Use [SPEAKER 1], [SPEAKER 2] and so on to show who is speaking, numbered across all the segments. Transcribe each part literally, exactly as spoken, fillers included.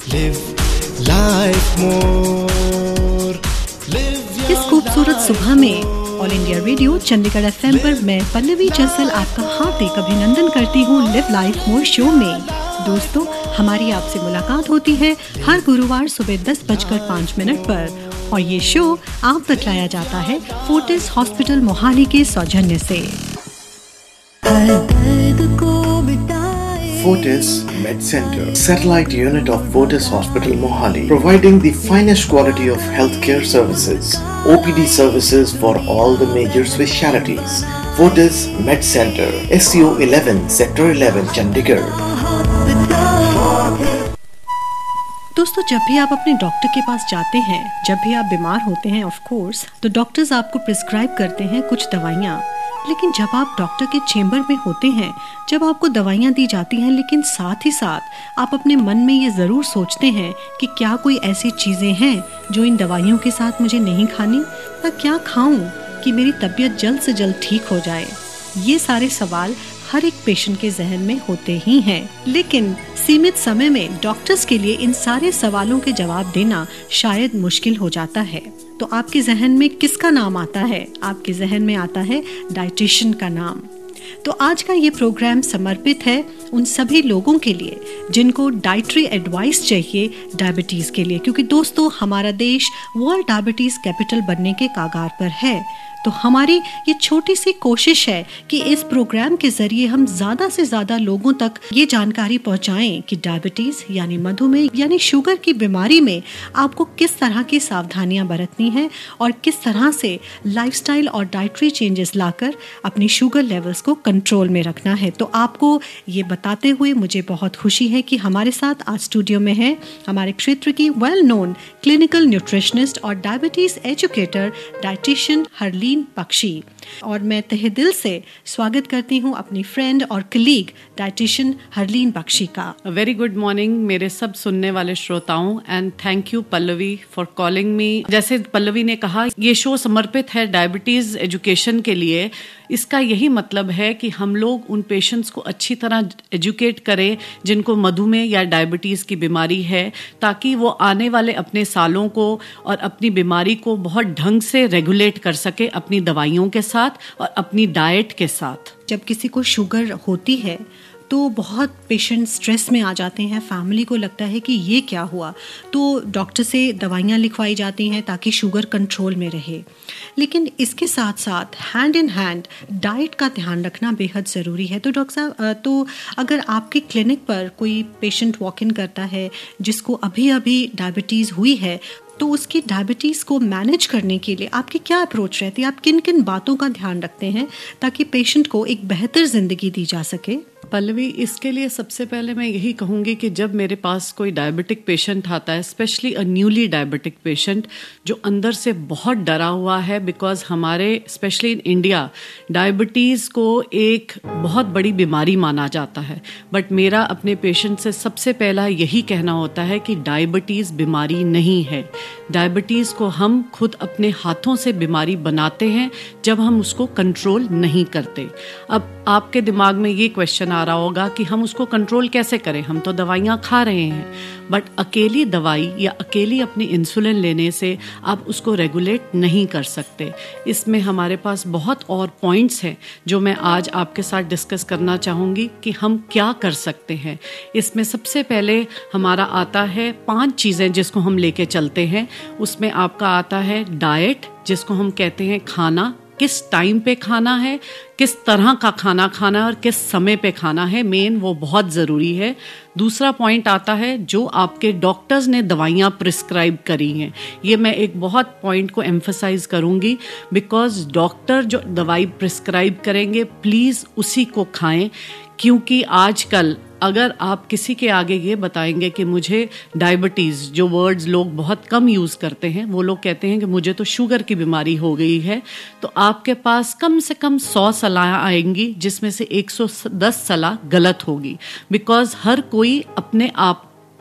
[SPEAKER 1] Live life more. Live
[SPEAKER 2] इस खूबसूरत सुबह में All India Radio Chandigarh FM पर मैं पल्लवी जंसल आपका हार्दिक अभिनंदन करती हूँ लिव लाइफ मोर शो में। दोस्तों, हमारी आपसे मुलाकात होती है हर गुरुवार सुबह दस बजकर पाँच मिनट पर और ये शो आप तक लाया जाता है फोर्टिस हॉस्पिटल मोहाली के सौजन्य से।
[SPEAKER 3] Fortis Med Center, satellite unit of Fortis Hospital Mohali, providing the finest quality of healthcare services, O P D services for all the major specialties. Fortis Med Center, S C O eleven, Sector eleven, Chandigarh.
[SPEAKER 2] दोस्तों, जब भी आप अपने doctor के पास जाते हैं, जब भी आप बीमार होते हैं ऑफ कोर्स, तो डॉक्टर्स आपको प्रिस्क्राइब करते हैं कुछ दवाइयाँ। लेकिन जब आप डॉक्टर के चेम्बर में होते हैं, जब आपको दवाइयाँ दी जाती हैं, लेकिन साथ ही साथ आप अपने मन में ये ज़रूर सोचते हैं कि क्या कोई ऐसी चीज़ें हैं जो इन दवाइयों के साथ मुझे नहीं खानी, या क्या खाऊं कि मेरी तबीयत जल्द से जल्द ठीक हो जाए। ये सारे सवाल हर एक पेशेंट के जहन में होते ही हैं, लेकिन सीमित समय में डॉक्टर्स के लिए इन सारे सवालों के जवाब देना शायद मुश्किल हो जाता है। तो आपके जहन में किसका नाम आता है? आपके जहन में आता है डाइटिशियन का नाम। तो आज का ये प्रोग्राम समर्पित है उन सभी लोगों के लिए जिनको डाइटरी एडवाइस चाहिए डायबिटीज के लिए, क्योंकि दोस्तों हमारा देश वर्ल्ड डायबिटीज कैपिटल बनने के कागार पर है। तो हमारी ये छोटी सी कोशिश है कि इस प्रोग्राम के जरिए हम ज्यादा से ज्यादा लोगों तक ये जानकारी पहुंचाएं कि डायबिटीज यानी मधुमेह यानी शुगर की बीमारी में आपको किस तरह की सावधानियां बरतनी है और किस तरह से लाइफस्टाइल और डाइटरी चेंजेस लाकर अपनी शुगर लेवल्स को कंट्रोल में रखना है। तो आपको ये बताते हुए मुझे बहुत खुशी है कि हमारे साथ आज स्टूडियो में है हमारे क्षेत्र की वेल नोन क्लिनिकल न्यूट्रिशनिस्ट और diabetes educator dietitian Harleen Bakshi, और मैं तहे दिल से स्वागत करती हूँ अपनी फ्रेंड और कलीग डाइटिशियन हरलीन बख्शी का।
[SPEAKER 4] वेरी गुड मॉर्निंग मेरे सब सुनने वाले श्रोताओं, and thank you Pallavi for calling me. जैसे पल्लवी ने कहा, ये शो समर्पित है डायबिटीज एजुकेशन के लिए। इसका यही मतलब है कि हम लोग उन पेशेंट्स को अच्छी तरह एजुकेट करें जिनको मधुमेह या डायबिटीज की बीमारी है, ताकि वो आने वाले अपने सालों को और अपनी बीमारी को बहुत ढंग से रेगुलेट कर सके अपनी दवाइयों के साथ और अपनी डाइट के साथ।
[SPEAKER 2] जब किसी को शुगर होती है तो बहुत पेशेंट स्ट्रेस में आ जाते हैं, फैमिली को लगता है कि ये क्या हुआ, तो डॉक्टर से दवाइयाँ लिखवाई जाती हैं ताकि शुगर कंट्रोल में रहे। लेकिन इसके साथ साथ हैंड इन हैंड डाइट का ध्यान रखना बेहद ज़रूरी है। तो डॉक्टर साहब, तो अगर आपके क्लिनिक पर कोई पेशेंट वॉक इन करता है जिसको अभी अभी डायबिटीज़ हुई है, तो उसकी डायबिटीज़ को मैनेज करने के लिए आपकी क्या अप्रोच रहती है? आप किन किन बातों का ध्यान रखते हैं ताकि पेशेंट को एक बेहतर जिंदगी दी जा सके?
[SPEAKER 4] पल्लवी, इसके लिए सबसे पहले मैं यही कहूँगी कि जब मेरे पास कोई डायबिटिक पेशेंट आता है, specially a newly diabetic patient जो अंदर से बहुत डरा हुआ है, बिकॉज हमारे स्पेशली इन इंडिया डायबिटीज़ को एक बहुत बड़ी बीमारी माना जाता है। बट मेरा अपने पेशेंट से सबसे पहला यही कहना होता है कि डायबिटीज़ बीमारी नहीं है। डायबिटीज़ को हम खुद अपने हाथों से बीमारी बनाते हैं जब हम उसको कंट्रोल नहीं करते। अब आपके दिमाग में ये क्वेश्चन आ रहा होगा कि हम उसको कंट्रोल कैसे करें, हम तो दवाइयाँ खा रहे हैं। बट अकेली दवाई या अकेली अपनी इंसुलिन लेने से आप उसको रेगुलेट नहीं कर सकते। इसमें हमारे पास बहुत और पॉइंट्स हैं जो मैं आज आपके साथ डिस्कस करना चाहूँगी कि हम क्या कर सकते हैं। इसमें सबसे पहले हमारा आता है पांच चीज़ें जिसको हम लेके चलते हैं। उसमें आपका आता है डाइट, जिसको हम कहते हैं खाना, किस टाइम पे खाना है, किस तरह का खाना खाना है और किस समय पे खाना है, मेन वो बहुत ज़रूरी है। दूसरा पॉइंट आता है जो आपके डॉक्टर्स ने दवाइयाँ प्रिस्क्राइब करी हैं। ये मैं एक बहुत पॉइंट को एम्फसाइज करूँगी, बिकॉज डॉक्टर जो दवाई प्रिस्क्राइब करेंगे प्लीज़ उसी को खाएं, क्योंकि आजकल अगर आप किसी के आगे ये बताएंगे कि मुझे डायबिटीज़, जो वर्ड्स लोग बहुत कम यूज़ करते हैं, वो लोग कहते हैं कि मुझे तो शुगर की बीमारी हो गई है, तो आपके पास कम से कम सौ सलाह आएंगी जिसमें से एक सौ दस सलाह गलत होगी। बिकॉज हर कोई अपने आप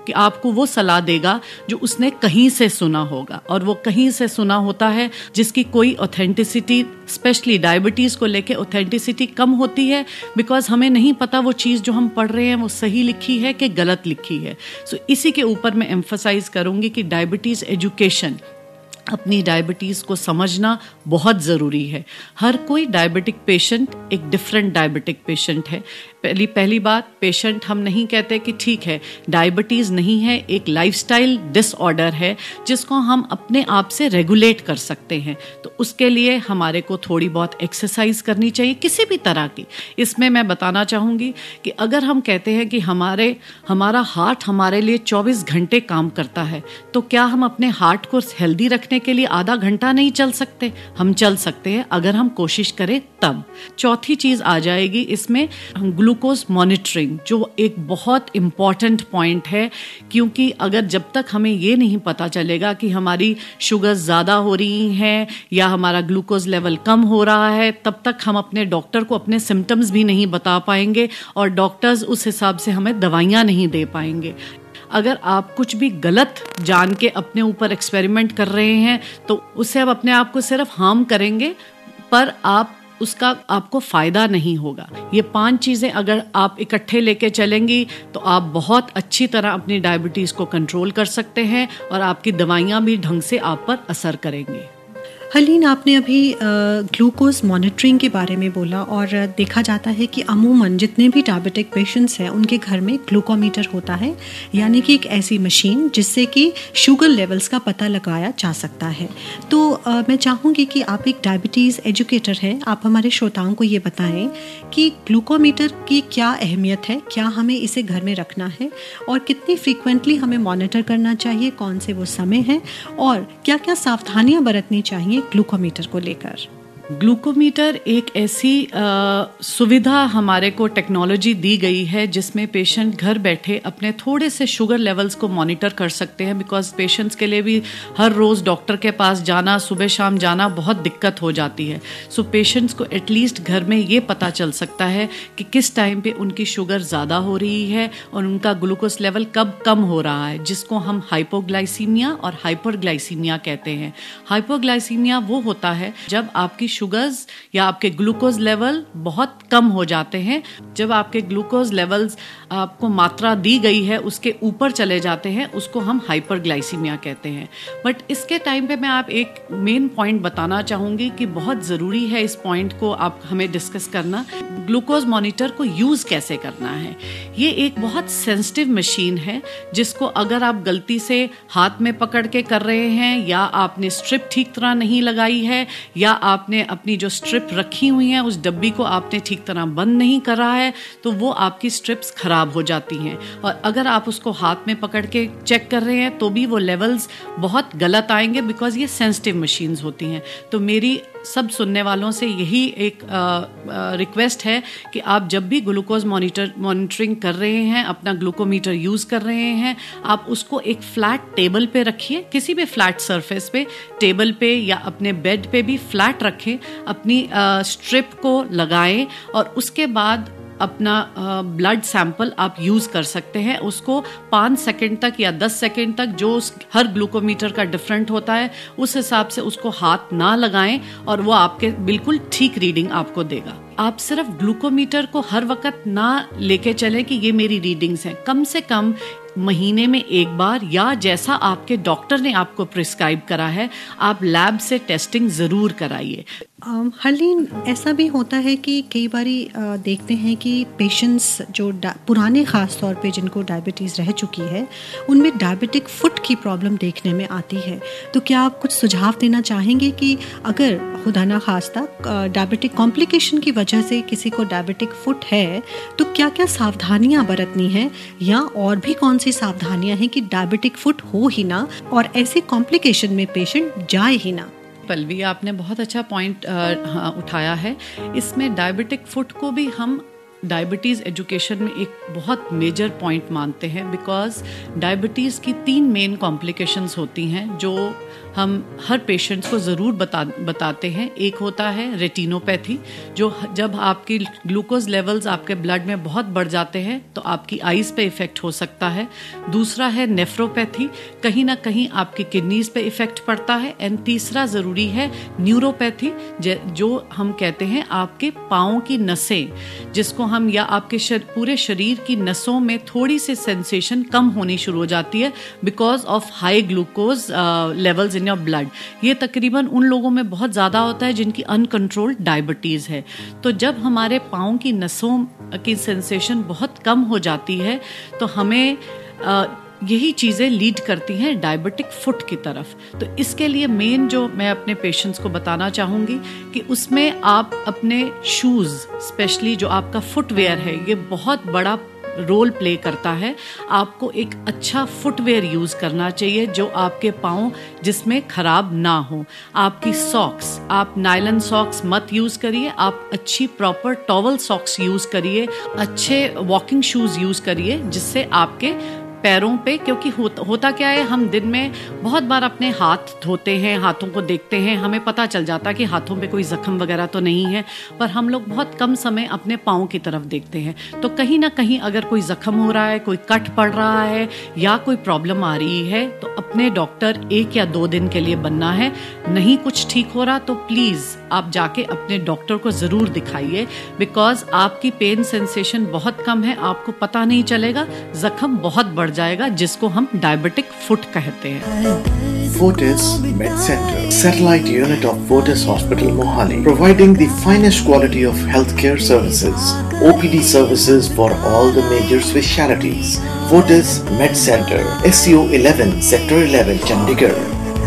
[SPEAKER 4] कि आपको वो सलाह देगा जो उसने कहीं से सुना होगा, और वो कहीं से सुना होता है जिसकी कोई ऑथेंटिसिटी, स्पेशली डायबिटीज़ को लेके ऑथेंटिसिटी कम होती है, बिकॉज हमें नहीं पता वो चीज़ जो हम पढ़ रहे हैं वो सही लिखी है कि गलत लिखी है। सो so, इसी के ऊपर मैं एम्फसाइज करूँगी कि डायबिटीज़ एजुकेशन, अपनी डायबिटीज़ को समझना बहुत ज़रूरी है। हर कोई डायबिटिक पेशेंट एक डिफरेंट डायबिटिक पेशेंट है। पहली पहली बात, पेशेंट हम नहीं कहते कि ठीक है डायबिटीज़ नहीं है, एक लाइफस्टाइल डिसऑर्डर है जिसको हम अपने आप से रेगुलेट कर सकते हैं। तो उसके लिए हमारे को थोड़ी बहुत एक्सरसाइज करनी चाहिए, किसी भी तरह की। इसमें मैं बताना चाहूँगी कि अगर हम कहते हैं कि हमारे हमारा हार्ट हमारे लिए चौबीस घंटे काम करता है, तो क्या हम अपने हार्ट को हेल्दी रखने के लिए आधा घंटा नहीं चल सकते? हम चल सकते हैं अगर हम कोशिश करें तब। चौथी चीज़ आ जाएगी इसमें ग्लूकोज मॉनिटरिंग, जो एक बहुत इम्पॉर्टेंट पॉइंट है, क्योंकि अगर जब तक हमें ये नहीं पता चलेगा कि हमारी शुगर ज़्यादा हो रही हैं या हमारा ग्लूकोज लेवल कम हो रहा है, तब तक हम अपने डॉक्टर को अपने सिम्टम्स भी नहीं बता पाएंगे और डॉक्टर्स उस हिसाब से हमें दवाइयाँ नहीं दे पाएंगे। अगर आप कुछ भी गलत जान के अपने ऊपर एक्सपेरिमेंट कर रहे हैं तो उससे आप अपने आप को सिर्फ हार्म करेंगे, पर आप उसका आपको फ़ायदा नहीं होगा। ये पांच चीज़ें अगर आप इकट्ठे लेके चलेंगी तो आप बहुत अच्छी तरह अपनी डायबिटीज़ को कंट्रोल कर सकते हैं और आपकी दवाइयाँ भी ढंग से आप पर असर करेंगी।
[SPEAKER 2] हरलीन, आपने अभी ग्लूकोज मॉनिटरिंग के बारे में बोला, और देखा जाता है कि अमूमन जितने भी डायबिटिक पेशेंट्स हैं उनके घर में ग्लूकोमीटर होता है, यानी कि एक ऐसी मशीन जिससे कि शुगर लेवल्स का पता लगाया जा सकता है। तो आ, मैं चाहूँगी कि आप एक डायबिटीज़ एजुकेटर हैं, आप हमारे श्रोताओं को ये बताएं कि ग्लूकोमीटर की क्या अहमियत है, क्या हमें इसे घर में रखना है और कितनी फ्रीक्वेंटली हमें मॉनिटर करना चाहिए, कौन से वो समय हैं और क्या क्या सावधानियाँ बरतनी चाहिए ग्लूकोमीटर को लेकर।
[SPEAKER 4] ग्लूकोमीटर एक ऐसी आ, सुविधा हमारे को टेक्नोलॉजी दी गई है जिसमें पेशेंट घर बैठे अपने थोड़े से शुगर लेवल्स को मॉनिटर कर सकते हैं, बिकॉज पेशेंट्स के लिए भी हर रोज़ डॉक्टर के पास जाना, सुबह शाम जाना बहुत दिक्कत हो जाती है। सो so, पेशेंट्स को एटलीस्ट घर में ये पता चल सकता है कि किस टाइम पे उनकी शुगर ज़्यादा हो रही है और उनका ग्लूकोज लेवल कब कम हो रहा है, जिसको हम हाइपोग्लाइसीमिया और हाइपरग्लाइसीमिया कहते हैं। हाइपोग्लाइसीमिया वो होता है जब आपकी शुगर्स या आपके ग्लूकोज लेवल बहुत कम हो जाते हैं। जब आपके ग्लूकोज लेवल्स आपको मात्रा दी गई है उसके ऊपर चले जाते हैं, उसको हम हाइपरग्लाइसीमिया कहते हैं। बट इसके टाइम पे मैं आप एक मेन पॉइंट बताना चाहूँगी कि बहुत ज़रूरी है इस पॉइंट को आप हमें डिस्कस करना। ग्लूकोज मॉनिटर को यूज़ कैसे करना है। ये एक बहुत सेंसिटिव मशीन है जिसको अगर आप गलती से हाथ में पकड़ के कर रहे हैं, या आपने स्ट्रिप ठीक तरह नहीं लगाई है, या आपने अपनी जो स्ट्रिप रखी हुई है उस डब्बी को आपने ठीक तरह बंद नहीं करा है, तो वो आपकी स्ट्रिप्स खराब हो जाती हैं। और अगर आप उसको हाथ में पकड़ के चेक कर रहे हैं तो भी वो लेवल्स बहुत गलत आएंगे, बिकॉज ये सेंसिटिव मशीन्स होती हैं। तो मेरी सब सुनने वालों से यही एक रिक्वेस्ट है कि आप जब भी ग्लूकोज मॉनिटर मॉनिटरिंग कर रहे हैं, अपना ग्लूकोमीटर यूज़ कर रहे हैं, आप उसको एक फ्लैट टेबल पे रखिए, किसी भी फ्लैट सरफेस पे, टेबल पे या अपने बेड पे भी फ्लैट रखें, अपनी स्ट्रिप को लगाएं और उसके बाद अपना ब्लड सैंपल आप यूज़ कर सकते हैं। उसको पाँच सेकंड तक या दस सेकंड तक, जो हर ग्लूकोमीटर का डिफरेंट होता है, उस हिसाब से उसको हाथ ना लगाएं और वो आपके बिल्कुल ठीक रीडिंग आपको देगा। आप सिर्फ ग्लूकोमीटर को हर वक्त ना लेके चलें कि ये मेरी रीडिंग्स हैं। कम से कम महीने में एक बार या जैसा आपके डॉक्टर ने आपको प्रिस्क्राइब करा है, आप लैब से टेस्टिंग ज़रूर कराइए।
[SPEAKER 2] हरलीन, ऐसा भी होता है कि कई बारी देखते हैं कि पेशेंट्स जो पुराने ख़ास तौर पे जिनको डायबिटीज़ रह चुकी है, उनमें डायबिटिक फुट की प्रॉब्लम देखने में आती है। तो क्या आप कुछ सुझाव देना चाहेंगे कि अगर खुदा ना खास्ता डायबिटिक कॉम्प्लिकेशन की वजह से किसी को डायबिटिक फुट है तो क्या क्या सावधानियां बरतनी है, या और भी कौन सी सावधानियां हैं कि डायबिटिक फुट हो ही ना और ऐसे कॉम्प्लिकेशन में पेशेंट जाए ही ना।
[SPEAKER 4] पल्लवी, आपने बहुत अच्छा पॉइंट उठाया है। इसमें डायबिटिक फुट को भी हम डायबिटीज़ एजुकेशन में एक बहुत मेजर पॉइंट मानते हैं, बिकॉज डायबिटीज़ की तीन मेन कॉम्प्लिकेशंस होती हैं जो हम हर पेशेंट्स को ज़रूर बता बताते हैं। एक होता है रेटिनोपैथी, जो जब आपकी ग्लूकोज लेवल्स आपके ब्लड में बहुत बढ़ जाते हैं तो आपकी आइज़ पे इफ़ेक्ट हो सकता है। दूसरा है नेफ्रोपैथी, कहीं ना कहीं आपकी किडनीज़ पे इफ़ेक्ट पड़ता है। एंड तीसरा ज़रूरी है न्यूरोपैथी, जो हम कहते हैं आपके पाँव की नसें, जिसको हम या आपके शर, पूरे शरीर की नसों में थोड़ी सी सेंसेशन कम होनी शुरू हो जाती है because of high glucose levels in your blood. ये तकरीबन उन लोगों में बहुत ज़्यादा होता है जिनकी अनकंट्रोल्ड डायबिटीज़ है। तो जब हमारे पाँव की नसों की सेंसेशन बहुत कम हो जाती है तो हमें uh, यही चीज़ें लीड करती हैं डायबिटिक फुट की तरफ। तो इसके लिए मेन जो मैं अपने पेशेंट्स को बताना चाहूँगी कि उसमें आप अपने शूज़, स्पेशली जो आपका फुटवेयर है, ये बहुत बड़ा रोल प्ले करता है। आपको एक अच्छा फुटवेयर यूज़ करना चाहिए जो आपके पाँव जिसमें ख़राब ना हो। आपकी सॉक्स, आप नायलन सॉक्स मत यूज़ करिए, आप अच्छी प्रॉपर टॉवल सॉक्स यूज़ करिए, अच्छे वॉकिंग शूज़ यूज़ करिए जिससे आपके पैरों पे, क्योंकि हो, होता क्या है, हम दिन में बहुत बार अपने हाथ धोते हैं, हाथों को देखते हैं, हमें पता चल जाता है कि हाथों पे कोई जख्म वगैरह तो नहीं है, पर हम लोग बहुत कम समय अपने पाँव की तरफ देखते हैं। तो कहीं ना कहीं अगर कोई जख्म हो रहा है, कोई कट पड़ रहा है या कोई प्रॉब्लम आ रही है तो अपने डॉक्टर एक या दो दिन के लिए बनना है। नहीं कुछ ठीक हो रहा तो प्लीज़ आप जाके अपने डॉक्टर को ज़रूर दिखाइए, बिकॉज आपकी पेन सेंसेशन बहुत कम है, आपको पता नहीं चलेगा, जख्म बहुत बढ़ जाएगा, जिसको हम डायबिटिक फुट कहते हैं।
[SPEAKER 3] Fortis Med Center, satellite unit of Fortis Hospital Mohali, providing the finest quality of healthcare services, O P D services for all the major specialties. Fortis Med Center, S C O eleven, Sector eleven, Chandigarh.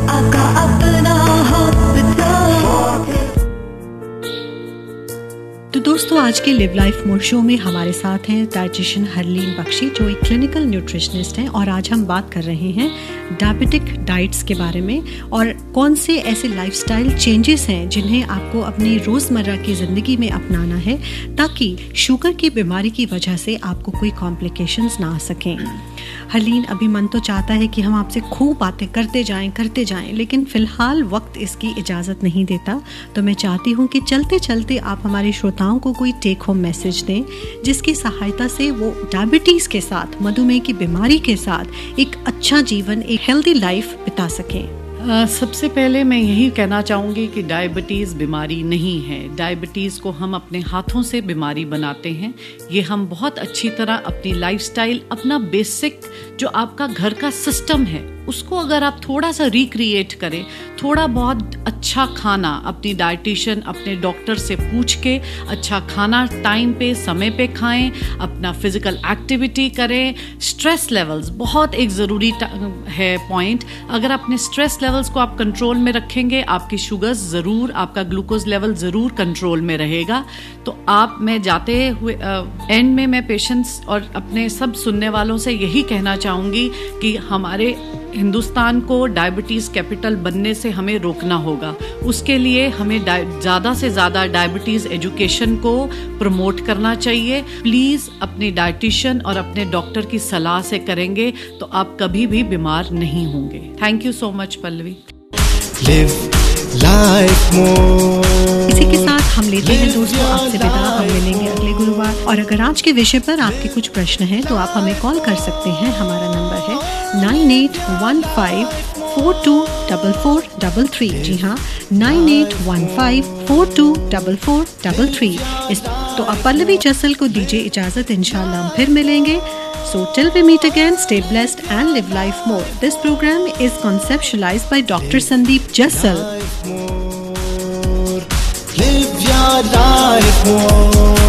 [SPEAKER 2] तो दोस्तों, आज के live life more show में हमारे साथ हैं dietitian Harleen Bakshi, जो एक क्लिनिकल न्यूट्रिशनिस्ट हैं, और आज हम बात कर रहे हैं डायबिटिक डाइट्स के बारे में और कौन से ऐसे लाइफस्टाइल चेंजेस हैं जिन्हें आपको अपनी रोज़मर्रा की ज़िंदगी में अपनाना है ताकि शुगर की बीमारी की वजह से आपको कोई कॉम्प्लिकेशंस ना आ सकें। हरलीन, अभी मन तो चाहता है कि हम आपसे खूब बातें करते जाएं करते जाएं लेकिन फ़िलहाल वक्त इसकी इजाज़त नहीं देता, तो मैं चाहती हूँ कि चलते चलते आप हमारे श्रोताओं को कोई टेक होम मैसेज दें जिसकी सहायता से वो डायबिटीज़ के साथ, मधुमेह की बीमारी के साथ एक अच्छा जीवन, एक हेल्दी लाइफ बिता सकें।
[SPEAKER 4] Uh, सबसे पहले मैं यही कहना चाहूँगी कि डायबिटीज़ बीमारी नहीं है। डायबिटीज़ को हम अपने हाथों से बीमारी बनाते हैं। ये हम बहुत अच्छी तरह अपनी लाइफस्टाइल, अपना बेसिक जो आपका घर का सिस्टम है, उसको अगर आप थोड़ा सा रिक्रिएट करें, थोड़ा बहुत अच्छा खाना, अपनी डाइटिशियन, अपने डॉक्टर से पूछ के अच्छा खाना टाइम पे, समय पे खाएं, अपना फिजिकल एक्टिविटी करें। स्ट्रेस लेवल्स बहुत एक ज़रूरी है पॉइंट। अगर अपने स्ट्रेस लेवल्स को आप कंट्रोल में रखेंगे, आपकी शुगर्स ज़रूर, आपका ग्लूकोज लेवल ज़रूर कंट्रोल में रहेगा। तो आप, मैं जाते हुए एंड में मैं पेशेंट्स और अपने सब सुनने वालों से यही कहना चाहूँगी कि हमारे हिंदुस्तान को डायबिटीज़ कैपिटल बनने से हमें रोकना होगा। उसके लिए हमें ज़्यादा से ज़्यादा डायबिटीज़ एजुकेशन को प्रमोट करना चाहिए। प्लीज़ अपने डाइटिशियन और अपने डॉक्टर की सलाह से करेंगे तो आप कभी भी बीमार नहीं होंगे। Thank you so much Pallavi.
[SPEAKER 1] Live life more.
[SPEAKER 2] इसी के साथ हम लेते हैं दोस्तों आपसे विदा। हम मिलेंगे अगले गुरुवार, और अगर आज के विषय पर आपके कुछ प्रश्न हैं तो आप हमें कॉल कर सकते हैं। हमारा नंबर है nine eight one five four two double four double three. जी हाँ, nine eight one five four two double four double three. इस तो अब पल्लवी जसल को दीजिए इजाजत, इंशाल्लाह हम फिर मिलेंगे। So till we meet again, stay blessed and live life more. This program is conceptualized by Doctor Sandeep Jassal.
[SPEAKER 1] Live your life more.